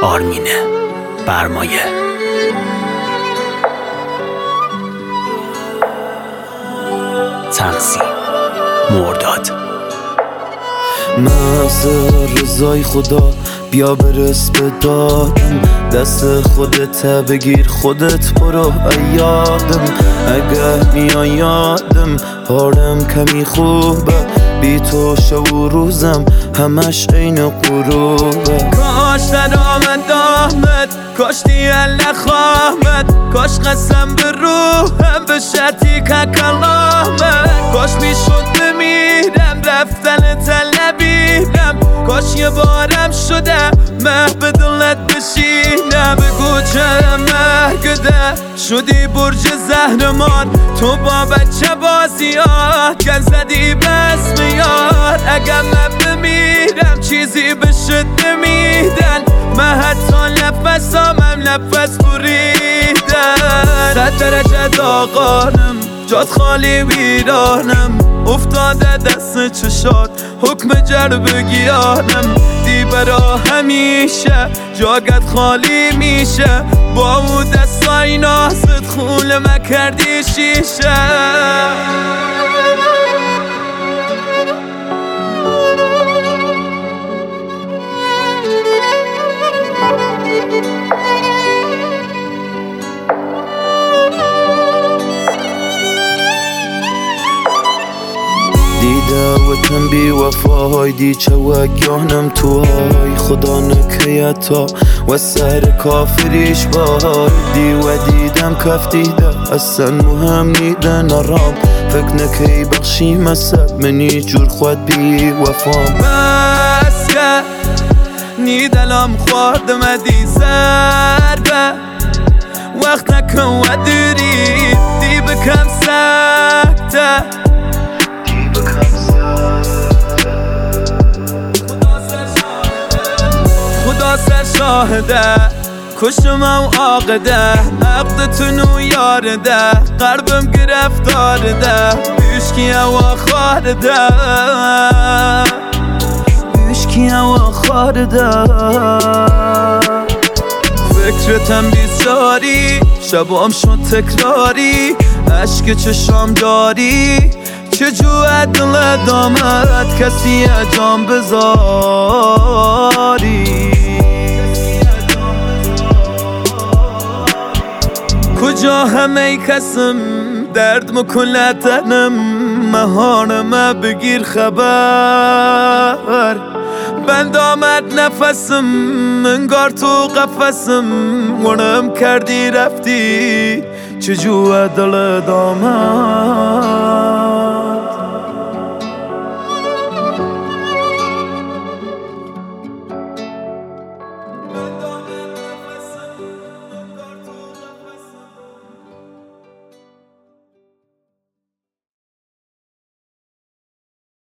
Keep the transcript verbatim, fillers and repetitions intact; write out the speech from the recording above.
آرمینه برمایه. تنظیم مرداد. محض رضای خدا بیا برس به دادم، دست خودت بگیر خودت برو یادم. اگه میان یادم حالم کمی خوبه، بی تو شب و روزم همش عین غروبه. کاش ندامت دامت، کاش دیل نخواهمت، کاش قسم به روحم بشتی که کلامت. کاش میشد بمیرم رفتن طلبیدم، کاش یه بارم شده مه به دلت بشینم. بگو چه مرگده شدی برج زهرمان، تو با بچه بازیات گل زدی بس میار. اگه من بمیرم چیزی بشد نمیدن، من حتی نفسامم نفس بریدن. صد درجه داغانم جات خالی ویرانم، افتاده دست چشات حکم جرب گیانم. دی برا همیشه جاگت خالی میشه، با او دستای نازت خول مکردی شیشه. دعوتم بی وفاهای دی چه وگیانم تو های خدا نکیتا و سر کافریش بای دی و دیدم کف دیده اصلا مهم نیده نرام. فکر نکی بخشی مسد منی جور خود بی وفام. بس که نیدلم خورد مدی زربه، وقت نکن و داری دی بکم سکته. خدا سر شاهده کشم و عاقده، عقدتونو یارده قلبم گرفتارده. بشکی و خارده بشکی و خارده. فکرتم بیزاری شبام شد تکراری، عشق چشام داری چجوه دل دامت کسی جام بذاری. کجا همه کسم درد مکن تنم، مهانم بگیر خبر. بند آمد نفسم انگار تو قفسم، گنم کردی رفتی چجوه دل دامت.